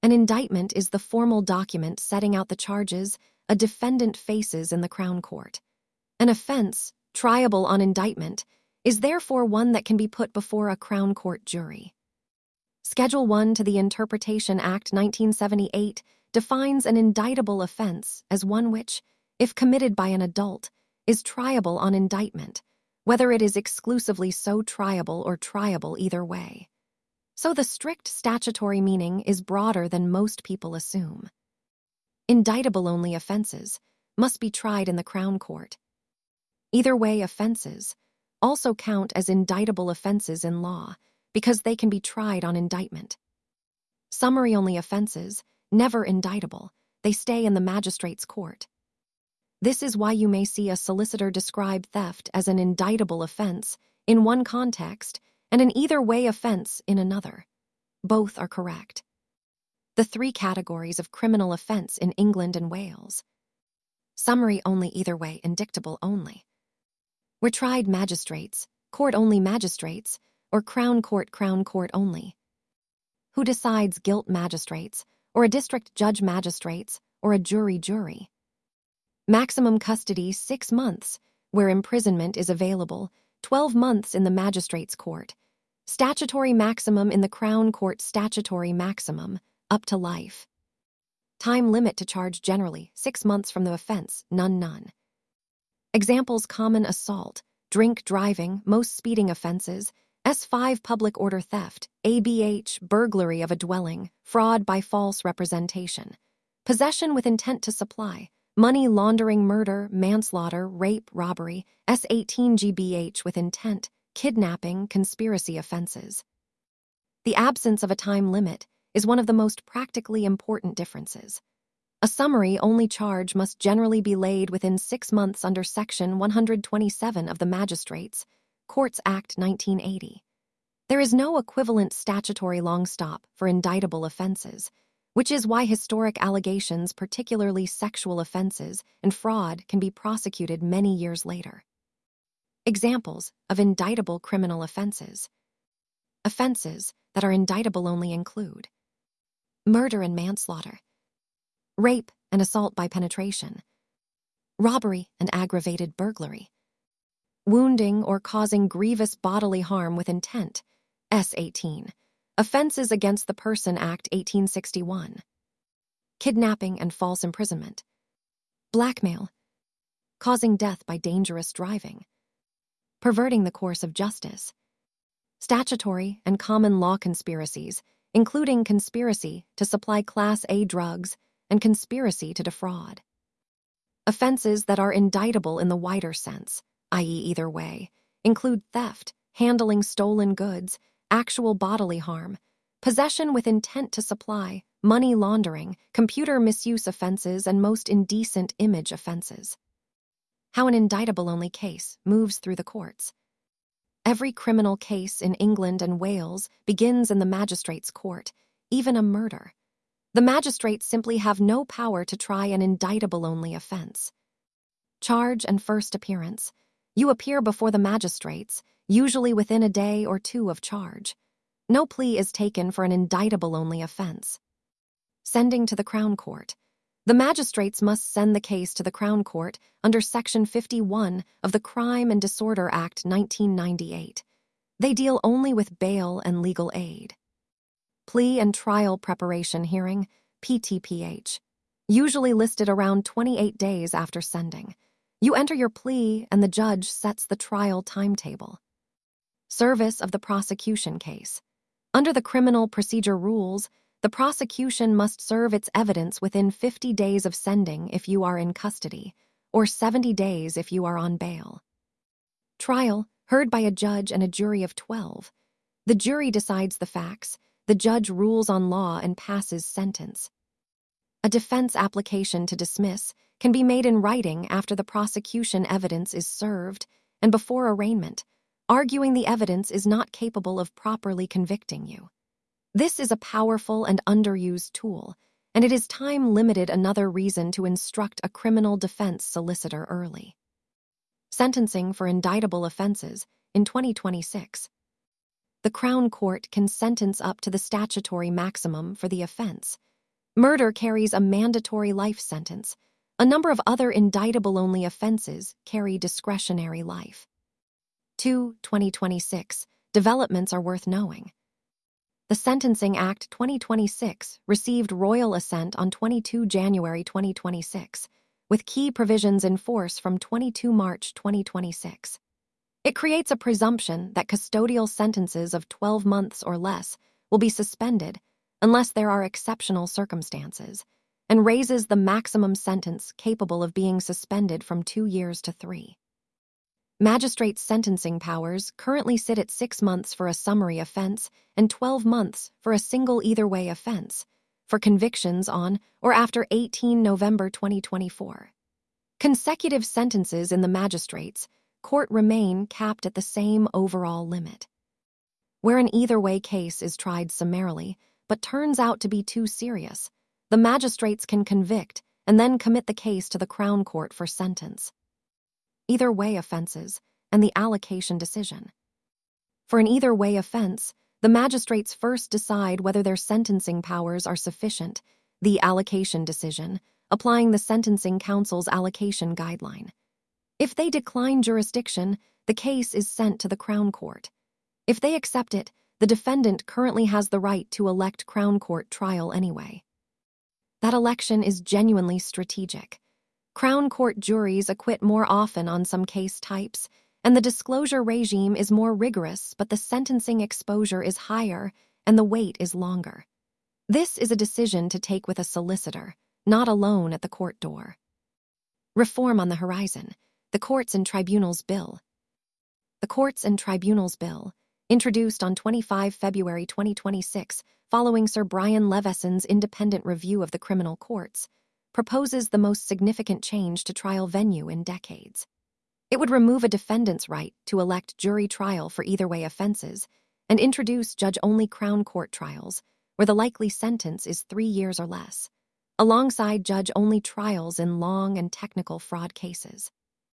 An indictment is the formal document setting out the charges a defendant faces in the Crown Court. An offense, triable on indictment, is therefore one that can be put before a Crown Court jury. Schedule 1 to the Interpretation Act 1978 defines an indictable offense as one which, if committed by an adult, is triable on indictment, whether it is exclusively so triable or triable either way. So the strict statutory meaning is broader than most people assume. Indictable-only offenses must be tried in the Crown Court. Either way offenses also count as indictable offenses in law because they can be tried on indictment. Summary-only offenses, never indictable, they stay in the magistrate's court. This is why you may see a solicitor describe theft as an indictable offense in one context and an either-way offense in another. Both are correct. The three categories of criminal offense in England and Wales. Summary only, either way, indictable only. Were tried magistrates, court-only magistrates, or Crown Court only. Who decides guilt magistrates, or a district judge magistrates, or a jury. Maximum custody 6 months, where imprisonment is available, 12 months in the magistrate's court. Statutory maximum in the Crown Court, statutory maximum, up to life. Time limit to charge generally, 6 months from the offense, none. Examples: common assault, drink driving, most speeding offenses, S5 public order theft, ABH burglary of a dwelling, fraud by false representation, possession with intent to supply, money laundering, murder, manslaughter, rape, robbery, S18 GBH with intent, kidnapping, conspiracy offenses. The absence of a time limit is one of the most practically important differences. A summary-only charge must generally be laid within 6 months under Section 127 of the Magistrates' Courts Act 1980. There is no equivalent statutory long stop for indictable offenses, which is why historic allegations, particularly sexual offenses and fraud, can be prosecuted many years later. Examples of indictable criminal offenses. Offenses that are indictable only include murder and manslaughter, rape and assault by penetration, robbery and aggravated burglary, wounding or causing grievous bodily harm with intent, S18, Offenses Against the Person Act 1861, kidnapping and false imprisonment, blackmail, causing death by dangerous driving, perverting the course of justice, statutory and common law conspiracies, including conspiracy to supply Class A drugs and conspiracy to defraud. Offenses that are indictable in the wider sense, i.e. either way, include theft, handling stolen goods, actual bodily harm, possession with intent to supply, money laundering, computer misuse offenses, and most indecent image offenses. How an indictable-only case moves through the courts. Every criminal case in England and Wales begins in the magistrate's court, even a murder. The magistrates simply have no power to try an indictable-only offense. Charge and first appearance. You appear before the magistrates, usually within a day or two of charge. No plea is taken for an indictable-only offense. Sending to the Crown Court. The magistrates must send the case to the Crown Court under Section 51 of the Crime and Disorder Act 1998. They deal only with bail and legal aid. Plea and Trial Preparation Hearing, PTPH. Usually listed around 28 days after sending. You enter your plea and the judge sets the trial timetable. Service of the prosecution case. Under the criminal procedure rules, the prosecution must serve its evidence within 50 days of sending if you are in custody, or 70 days if you are on bail. Trial, heard by a judge and a jury of 12. The jury decides the facts, the judge rules on law and passes sentence. A defense application to dismiss can be made in writing after the prosecution evidence is served and before arraignment, arguing the evidence is not capable of properly convicting you. This is a powerful and underused tool, and it is time-limited, another reason to instruct a criminal defense solicitor early. Sentencing for indictable offenses in 2026. The Crown Court can sentence up to the statutory maximum for the offense, Murder carries a mandatory life sentence. A number of other indictable-only offenses carry discretionary life. 2026 developments are worth knowing. The Sentencing Act 2026 received royal assent on 22 January 2026, with key provisions in force from 22 March 2026. It creates a presumption that custodial sentences of 12 months or less will be suspended unless there are exceptional circumstances, and raises the maximum sentence capable of being suspended from 2 years to 3. Magistrates' sentencing powers currently sit at 6 months for a summary offense and 12 months for a single either-way offense, for convictions on or after 18 November 2024. Consecutive sentences in the magistrates' court remain capped at the same overall limit. Where an either-way case is tried summarily but turns out to be too serious, the magistrates can convict and then commit the case to the Crown Court for sentence. Either-way offenses and the allocation decision. For an either-way offense, the magistrates first decide whether their sentencing powers are sufficient, the allocation decision, applying the Sentencing Council's allocation guideline. If they decline jurisdiction, the case is sent to the Crown Court. If they accept it, the defendant currently has the right to elect Crown Court trial anyway. That election is genuinely strategic. Crown Court juries acquit more often on some case types, and the disclosure regime is more rigorous, but the sentencing exposure is higher and the wait is longer. This is a decision to take with a solicitor, not alone at the court door. Reform on the horizon. The Courts and Tribunals Bill. The Courts and Tribunals Bill, introduced on 25 February 2026 following Sir Brian Leveson's independent review of the criminal courts, proposes the most significant change to trial venue in decades. It would remove a defendant's right to elect jury trial for either-way offenses and introduce judge-only Crown Court trials, where the likely sentence is 3 years or less, alongside judge-only trials in long and technical fraud cases.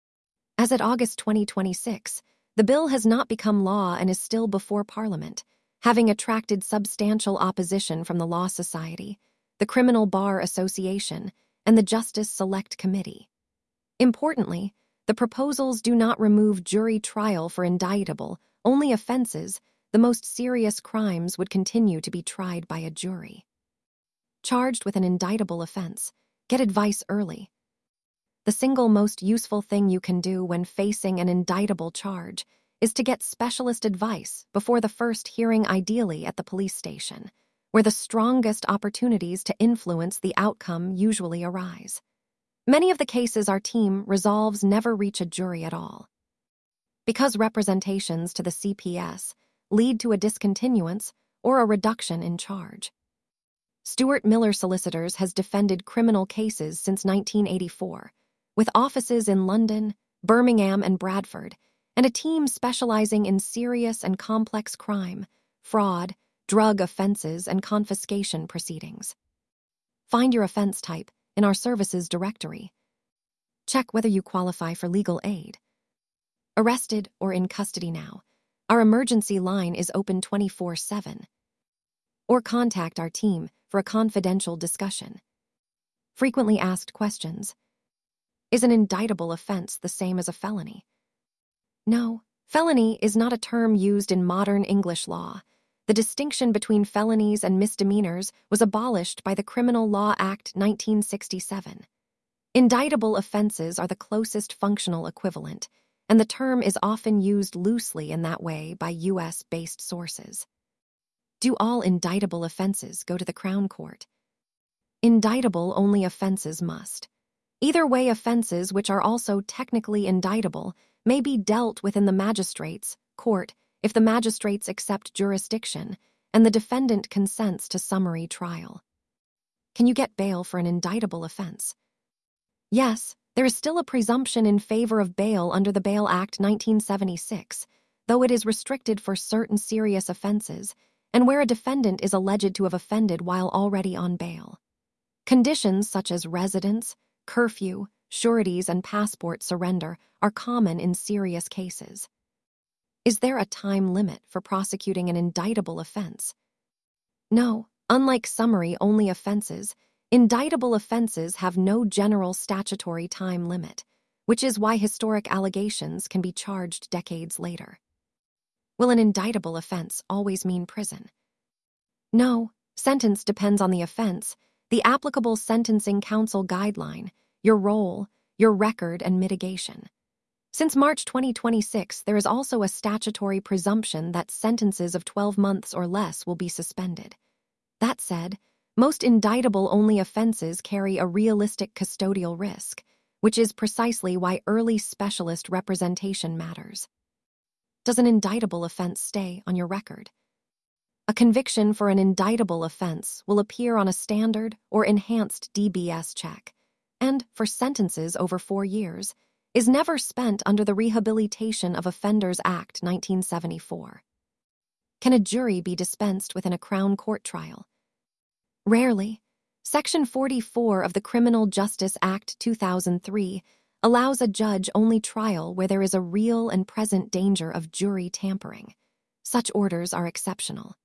As at August 2026, the bill has not become law and is still before Parliament, having attracted substantial opposition from the Law Society, the Criminal Bar Association, and the Justice Select Committee. Importantly, the proposals do not remove jury trial for indictable, only offenses. The most serious crimes would continue to be tried by a jury. Charged with an indictable offense, get advice early. The single most useful thing you can do when facing an indictable charge is to get specialist advice before the first hearing, ideally at the police station, where the strongest opportunities to influence the outcome usually arise. Many of the cases our team resolves never reach a jury at all, because representations to the CPS lead to a discontinuance or a reduction in charge. Stuart Miller Solicitors has defended criminal cases since 1984, with offices in London, Birmingham, and Bradford, and a team specializing in serious and complex crime, fraud, drug offenses, and confiscation proceedings. Find your offense type in our services directory. Check whether you qualify for legal aid. Arrested or in custody now, our emergency line is open 24/7. Or contact our team for a confidential discussion. Frequently asked questions. Is an indictable offense the same as a felony? No, felony is not a term used in modern English law. The distinction between felonies and misdemeanors was abolished by the Criminal Law Act 1967. Indictable offenses are the closest functional equivalent, and the term is often used loosely in that way by U.S.-based sources. Do all indictable offenses go to the Crown Court? Indictable-only offenses must. Either-way offenses, which are also technically indictable, may be dealt with in the magistrate's court if the magistrates accept jurisdiction and the defendant consents to summary trial. Can you get bail for an indictable offense? Yes, there is still a presumption in favor of bail under the Bail Act 1976, though it is restricted for certain serious offenses and where a defendant is alleged to have offended while already on bail. Conditions such as residence, curfew, sureties, and passport surrender are common in serious cases. Is there a time limit for prosecuting an indictable offense? No, unlike summary-only offenses, Indictable offenses have no general statutory time limit, which is why historic allegations can be charged decades later. Will an indictable offense always mean prison? No, sentence depends on the offense, the applicable sentencing counsel guideline, your role, your record, and mitigation. Since March 2026, there is also a statutory presumption that sentences of 12 months or less will be suspended. That said, most indictable-only offenses carry a realistic custodial risk, which is precisely why early specialist representation matters. Does an indictable offense stay on your record? A conviction for an indictable offense will appear on a standard or enhanced DBS check, and, for sentences over 4 years, is never spent under the Rehabilitation of Offenders Act 1974. Can a jury be dispensed within a Crown Court trial? Rarely. Section 44 of the Criminal Justice Act 2003 allows a judge-only trial where there is a real and present danger of jury tampering. Such orders are exceptional.